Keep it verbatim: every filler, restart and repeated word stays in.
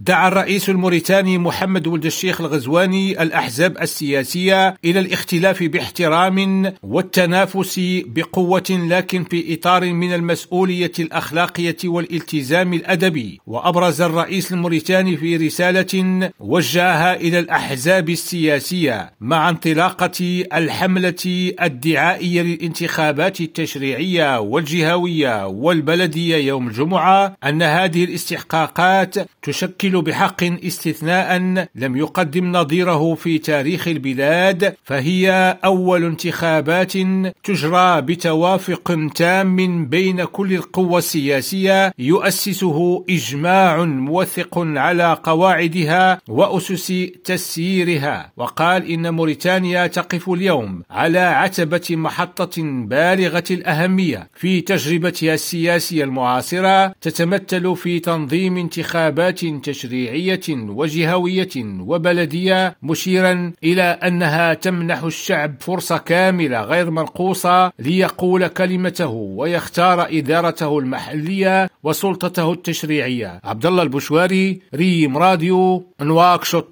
دعا الرئيس الموريتاني محمد ولد الشيخ الغزواني الأحزاب السياسية إلى الاختلاف باحترام والتنافس بقوة، لكن في إطار من المسؤولية الأخلاقية والالتزام الأدبي. وأبرز الرئيس الموريتاني في رسالة وجهها إلى الأحزاب السياسية مع انطلاقة الحملة الدعائية للانتخابات التشريعية والجهوية والبلدية يوم الجمعة أن هذه الاستحقاقات تشكل بحق استثناء لم يقدم نظيره في تاريخ البلاد، فهي أول انتخابات تجرى بتوافق تام بين كل القوى السياسية يؤسسه إجماع موثق على قواعدها وأسس تسييرها. وقال إن موريتانيا تقف اليوم على عتبة محطة بالغة الأهمية في تجربتها السياسية المعاصرة، تتمثل في تنظيم انتخابات تشريعية وجهوية وبلدية، مشيرا إلى أنها تمنح الشعب فرصة كاملة غير منقوصة ليقول كلمته ويختار إدارته المحلية وسلطته التشريعية. عبد الله البشواري، ريم راديو، نواكشوط.